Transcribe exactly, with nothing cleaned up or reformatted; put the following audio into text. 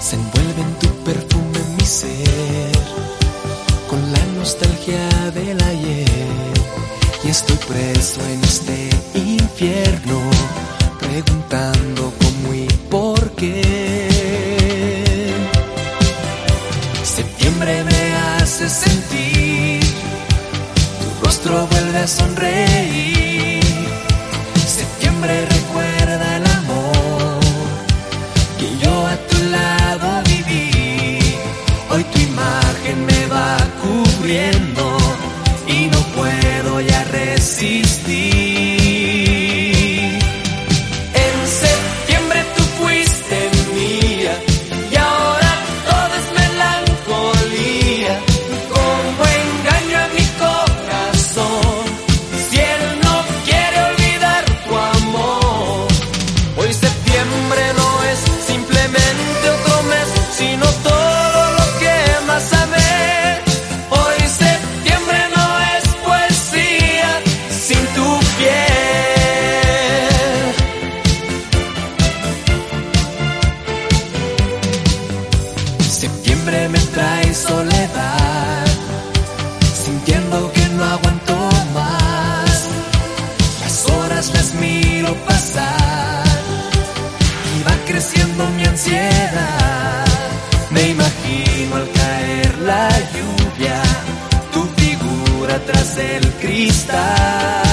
Se envuelve en tu perfume mi ser, con la nostalgia del ayer. Y estoy preso en este infierno, preguntando cómo y por qué. Septiembre me hace sentir, tu rostro vuelve a sonreír. Septiembre recuerda el amor que yo a tu lado viví. Hoy tu imagen me va cubriendo y no puedo ya resistir. En septiembre tú fuiste mía y ahora todo es melancolía. Como engaño a mi corazón si él no quiere olvidar tu amor. Hoy septiembre no es simplemente otro mes, sino todo lo que más amé. Hoy septiembre no es poesía sin tu piel. Septiembre me trae soledad, sintiendo que no aguanto más. Las horas las miro pasar y va creciendo mi ansiedad. Me imagino al caer la lluvia, tu figura tras el cristal.